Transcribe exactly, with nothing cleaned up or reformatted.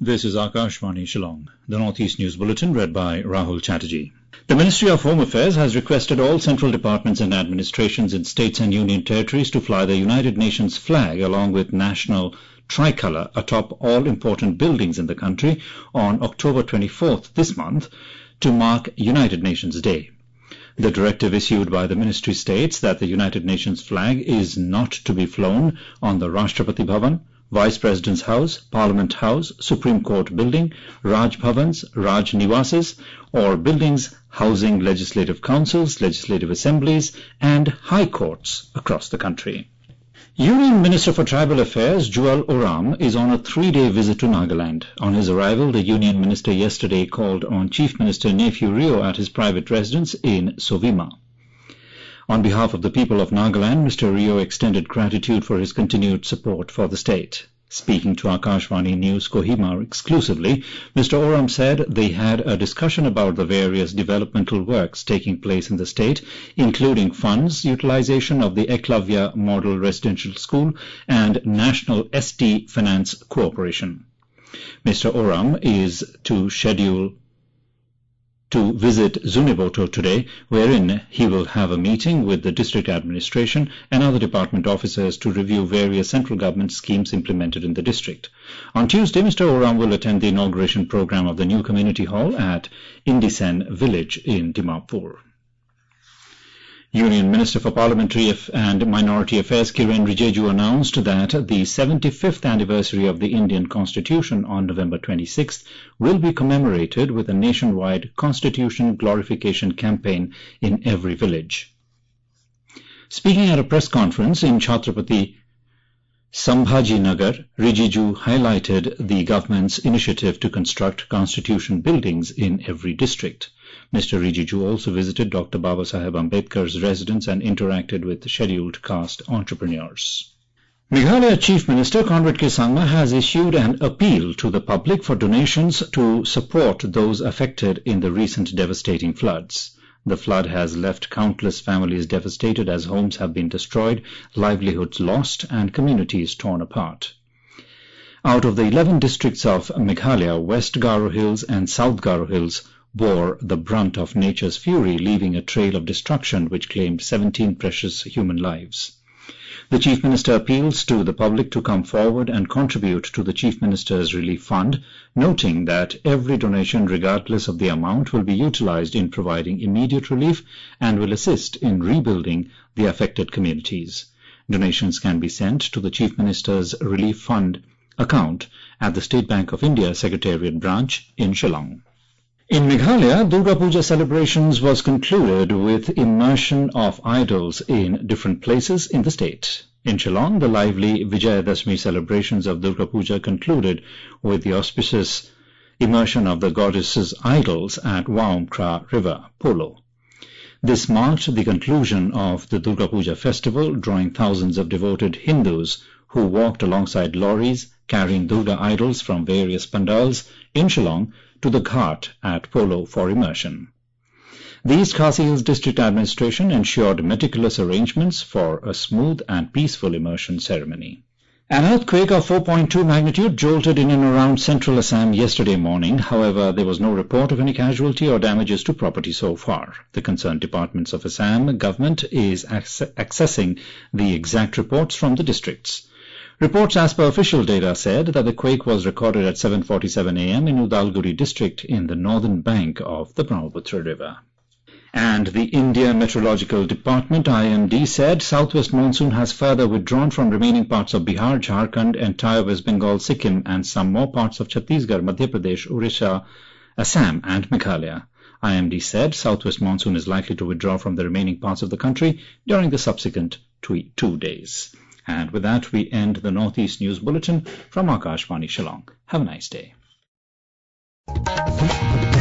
This is Akashvani Shillong, the Northeast News Bulletin read by Rahul Chatterjee. The Ministry of Home Affairs has requested all central departments and administrations in states and union territories to fly the United Nations flag along with national tricolour atop all important buildings in the country on October twenty-fourth this month to mark United Nations Day. The directive issued by the ministry states that the United Nations flag is not to be flown on the Rashtrapati Bhavan, Vice President's House, Parliament House, Supreme Court Building, Raj Bhavans, Raj Niwases, or buildings housing legislative councils, legislative assemblies, and high courts across the country. Union Minister for Tribal Affairs Jewel Oram is on a three-day visit to Nagaland. On his arrival, the Union Minister yesterday called on Chief Minister Neiphiu Rio at his private residence in Sovima. On behalf of the people of Nagaland, Mister Rio extended gratitude for his continued support for the state. Speaking to Akashvani News Kohima exclusively, Mister Oram said they had a discussion about the various developmental works taking place in the state, including funds utilization of the Eklavya Model Residential School and National S T Finance Cooperation. Mister Oram is to schedule to visit Zuniboto today, wherein he will have a meeting with the district administration and other department officers to review various central government schemes implemented in the district. On Tuesday, Mister Oram will attend the inauguration program of the new community hall at Indisen village in Dimapur. Union Minister for Parliamentary and Minority Affairs Kiren Rijiju announced that the seventy-fifth anniversary of the Indian Constitution on November twenty-sixth will be commemorated with a nationwide Constitution glorification campaign in every village. Speaking at a press conference in Chhatrapati Sambhaji Nagar, Rijiju highlighted the government's initiative to construct Constitution buildings in every district. Mister Rijiju also visited Doctor Babasaheb Ambedkar's residence and interacted with scheduled caste entrepreneurs. Meghalaya Chief Minister Conrad K. Sangma has issued an appeal to the public for donations to support those affected in the recent devastating floods. The flood has left countless families devastated as homes have been destroyed, livelihoods lost, and communities torn apart. Out of the eleven districts of Meghalaya, West Garo Hills and South Garo Hills bore the brunt of nature's fury, leaving a trail of destruction which claimed seventeen precious human lives. The Chief Minister appeals to the public to come forward and contribute to the Chief Minister's Relief Fund, noting that every donation, regardless of the amount, will be utilized in providing immediate relief and will assist in rebuilding the affected communities. Donations can be sent to the Chief Minister's Relief Fund account at the State Bank of India Secretariat Branch in Shillong. In Meghalaya, Durga Puja celebrations was concluded with immersion of idols in different places in the state. In Shillong, the lively Vijayadashmi celebrations of Durga Puja concluded with the auspicious immersion of the goddess's idols at Waumkra River, Polo. This marked the conclusion of the Durga Puja festival, drawing thousands of devoted Hindus who walked alongside lorries carrying Durga idols from various pandals in Shillong to the Ghat at Polo for immersion. The East Khasi Hills District Administration ensured meticulous arrangements for a smooth and peaceful immersion ceremony. An earthquake of four point two magnitude jolted in and around central Assam yesterday morning. However, there was no report of any casualty or damages to property so far. The concerned departments of Assam government is accessing the exact reports from the districts. Reports as per official data said that the quake was recorded at seven forty-seven a m in Udalguri district in the northern bank of the Brahmaputra River. And the India Meteorological Department I M D said southwest monsoon has further withdrawn from remaining parts of Bihar, Jharkhand, entire West Bengal, Sikkim and some more parts of Chhattisgarh, Madhya Pradesh, Orissa, Assam and Meghalaya. I M D said southwest monsoon is likely to withdraw from the remaining parts of the country during the subsequent two days. And with that, we end the Northeast News Bulletin from Akashvani Shillong. Have a nice day.